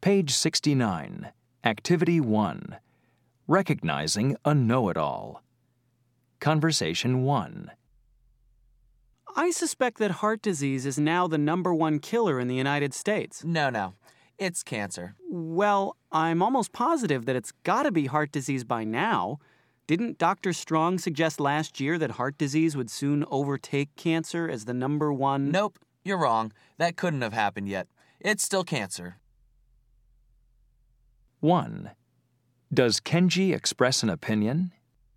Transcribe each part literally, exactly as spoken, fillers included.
Page sixty-nine, Activity one. Recognizing a know-it-all. Conversation one. I suspect that heart disease is now the number one killer in the United States. No, no. It's cancer. Well, I'm almost positive that it's gotta be heart disease by now. Didn't Doctor Strong suggest last year that heart disease would soon overtake cancer as the number one? Nope, you're wrong. That couldn't have happened yet. It's still cancer. one. Does Kenji express an opinion?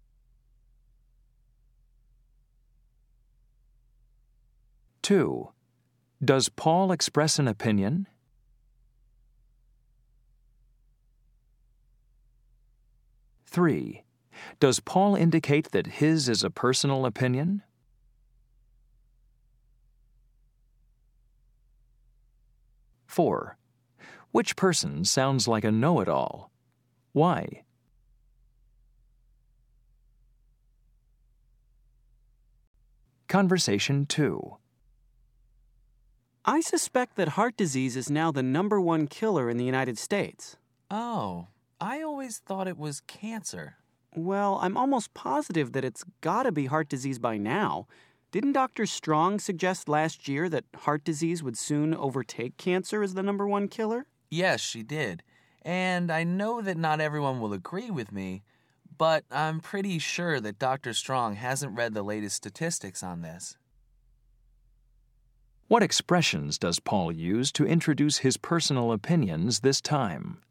two. Does Paul express an opinion? three. Does Paul indicate that his is a personal opinion? four. Which person sounds like a know-it-all? Why? Conversation two. I suspect that heart disease is now the number one killer in the United States. Oh, I always thought it was cancer. Well, I'm almost positive that it's gotta be heart disease by now. Didn't Doctor Strong suggest last year that heart disease would soon overtake cancer as the number one killer? Yes, she did. And I know that not everyone will agree with me, but I'm pretty sure that Doctor Strong hasn't read the latest statistics on this. What expressions does Paul use to introduce his personal opinions this time?